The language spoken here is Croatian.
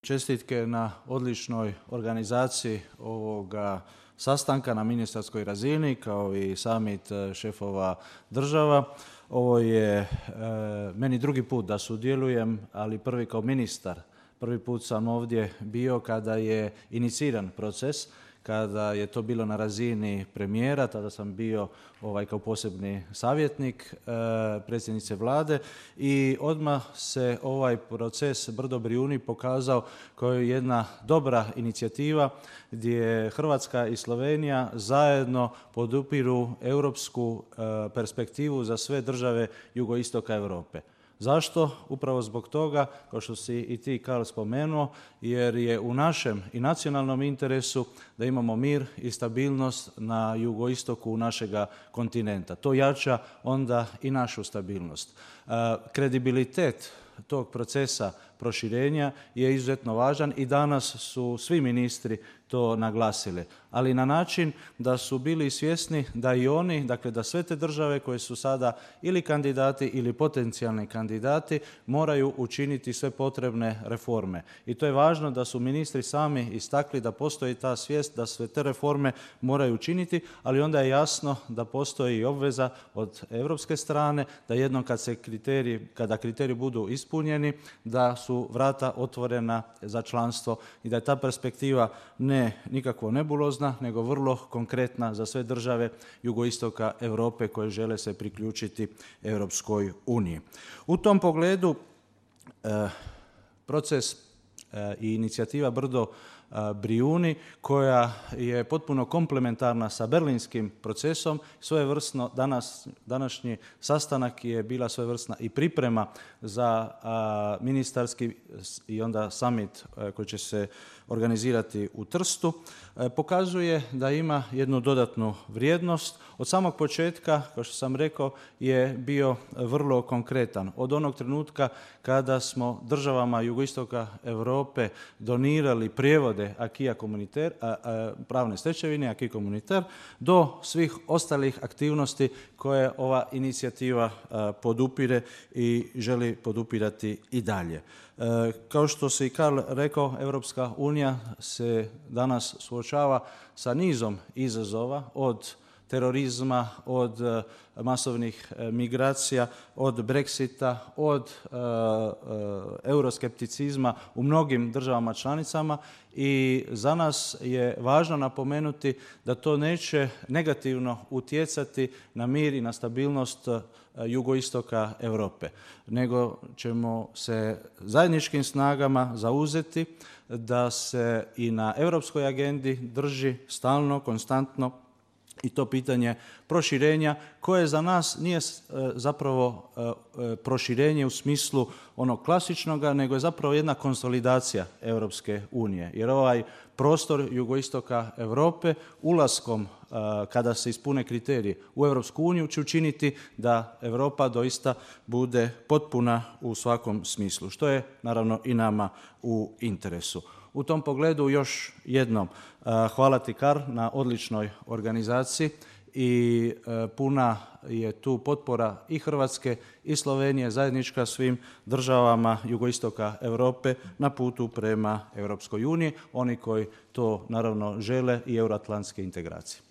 Čestitke na odličnoj organizaciji ovoga sastanka na ministarskoj razini kao i summit šefova država. Ovo je meni drugi put da sudjelujem, ali prvi kao ministar. Prvi put sam ovdje bio kada je iniciran proces, kada je to bilo na razini premijera, tada sam bio kao posebni savjetnik predsjednice Vlade i odmah se ovaj proces Brdo Brijuni pokazao kao jedna dobra inicijativa gdje Hrvatska i Slovenija zajedno podupiru europsku perspektivu za sve države jugoistoka Europe. Zašto? Upravo zbog toga, kao što si i ti, Karl, spomenuo, jer je u našem i nacionalnom interesu da imamo mir i stabilnost na jugoistoku našega kontinenta. To jača onda i našu stabilnost. Kredibilitet tog procesa proširenja je izuzetno važan i danas su svi ministri to naglasili, ali na način da su bili svjesni da i oni, dakle da sve te države koje su sada ili kandidati ili potencijalni kandidati moraju učiniti sve potrebne reforme. I to je važno da su ministri sami istakli da postoji ta svijest da sve te reforme moraju učiniti, ali onda je jasno da postoji i obveza od europske strane da jednom kada kriteriji budu ispunjeni, da su vrata otvorena za članstvo i da je ta perspektiva ne nikakvo nebulozna, nego vrlo konkretna za sve države jugoistoka Europe koje žele se priključiti Europskoj uniji. U tom pogledu proces i inicijativa Brdo Brijuni, koja je potpuno komplementarna sa berlinskim procesom, svojevrsno današnji sastanak je bila svojevrsna i priprema za ministarski i onda summit koji će se organizirati u Trstu, pokazuje da ima jednu dodatnu vrijednost. Od samog početka, kao što sam rekao, je bio vrlo konkretan. Od onog trenutka kada smo državama jugoistoka Europe donirali prijevode acquis communautaire, pravne stečevine, acquis communautaire, do svih ostalih aktivnosti koje ova inicijativa podupire i želi podupirati i dalje. Kao što se i Karl rekao, Europska unija se danas suočava sa nizom izazova, od terorizma, od masovnih migracija, od Brexita, od euroskepticizma u mnogim državama članicama i za nas je važno napomenuti da to neće negativno utjecati na mir i na stabilnost jugoistoka Europe, nego ćemo se zajedničkim snagama zauzeti da se i na europskoj agendi drži stalno, konstantno i to pitanje proširenja koje za nas nije zapravo proširenje u smislu onog klasičnoga, nego je zapravo jedna konsolidacija Europske unije. Jer ovaj prostor jugoistoka Europe ulaskom kada se ispune kriteriji u Europsku uniju će učiniti da Europa doista bude potpuna u svakom smislu, što je naravno i nama u interesu. U tom pogledu još jednom hvala ti, Karl, na odličnoj organizaciji i puna je tu potpora i Hrvatske i Slovenije zajednička svim državama jugoistoka Europe na putu prema Europskoj uniji, oni koji to naravno žele i euroatlantske integracije.